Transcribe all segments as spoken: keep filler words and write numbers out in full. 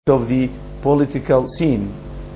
of the political scene.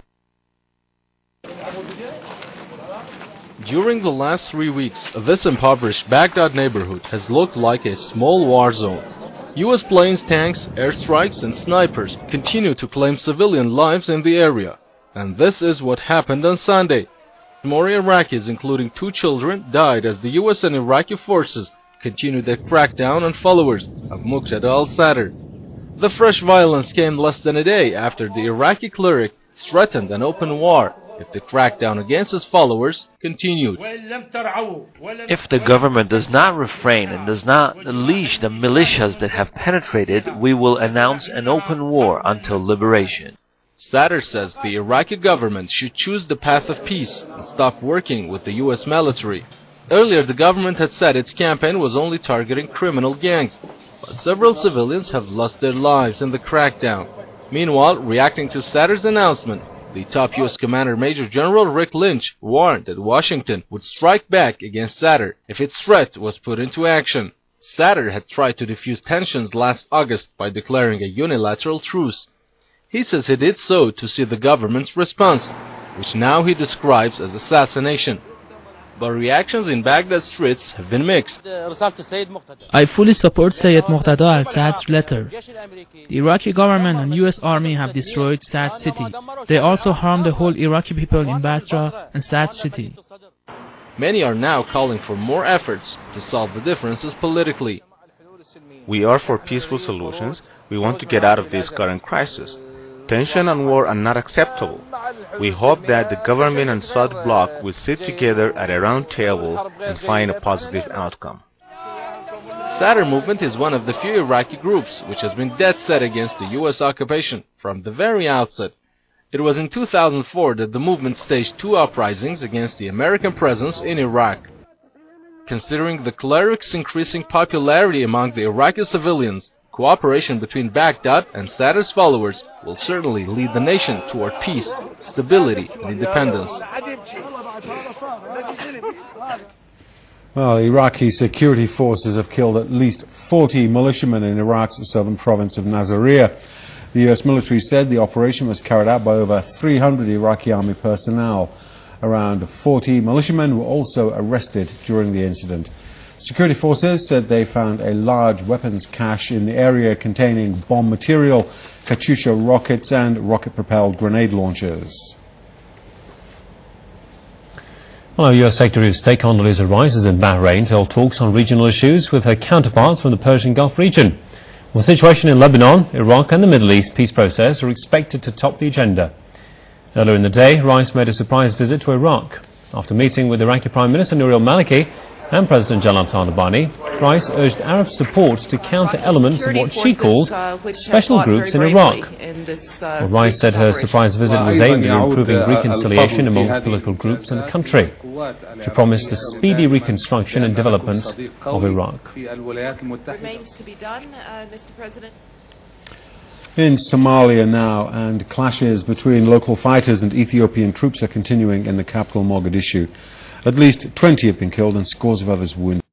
During the last three weeks, this impoverished Baghdad neighborhood has looked like a small war zone. U S planes, tanks, airstrikes and snipers continue to claim civilian lives in the area. And this is what happened on Sunday. More Iraqis, including two children, died as the U S and Iraqi forces continued their crackdown on followers of Muqtada al-Sadr. The fresh violence came less than a day after the Iraqi cleric threatened an open war if the crackdown against his followers continued. If the government does not refrain and does not unleash the militias that have penetrated, we will announce an open war until liberation. Sadr says the Iraqi government should choose the path of peace and stop working with the U S military. Earlier, the government had said its campaign was only targeting criminal gangs, but several civilians have lost their lives in the crackdown. Meanwhile, reacting to Sadr's announcement, the top U S commander Major General Rick Lynch warned that Washington would strike back against Sadr if its threat was put into action. Sadr had tried to defuse tensions last August by declaring a unilateral truce. He says he did so to see the government's response, which now he describes as assassination. But reactions in Baghdad streets have been mixed. I fully support Sayyid Muqtada al-Sadr's letter. The Iraqi government and U S Army have destroyed Sad City. They also harmed the whole Iraqi people in Basra and Sad City. Many are now calling for more efforts to solve the differences politically. We are for peaceful solutions. We want to get out of this current crisis. Tension and war are not acceptable. We hope that the government and Saud bloc will sit together at a round table and find a positive outcome. Sadr movement is one of the few Iraqi groups which has been dead set against the U S occupation from the very outset. It was in two thousand four that the movement staged two uprisings against the American presence in Iraq. Considering the cleric's increasing popularity among the Iraqi civilians, cooperation between Baghdad and Sadr's followers will certainly lead the nation toward peace, stability, and independence. Well, Iraqi security forces have killed at least forty militiamen in Iraq's southern province of Nasiriyah. The U S military said the operation was carried out by over three hundred Iraqi army personnel. Around forty militiamen were also arrested during the incident. Security forces said they found a large weapons cache in the area containing bomb material, Katyusha rockets and rocket-propelled grenade launchers. Well, U S Secretary of State Condoleezza Rice is in Bahrain to hold talks on regional issues with her counterparts from the Persian Gulf region. The situation in Lebanon, Iraq and the Middle East peace process are expected to top the agenda. Earlier in the day, Rice made a surprise visit to Iraq. After meeting with Iraqi Prime Minister Nouri al-Maliki and President Jalal Talabani, Rice urged Arab support to counter elements of what she called special groups in Iraq. Well, Rice said her surprise visit was aimed at improving reconciliation among political groups in the country. She promised a speedy reconstruction and development of Iraq. Remains to be done, uh, Mister President. In Somalia now, and clashes between local fighters and Ethiopian troops are continuing in the capital Mogadishu. At least twenty have been killed and scores of others wounded.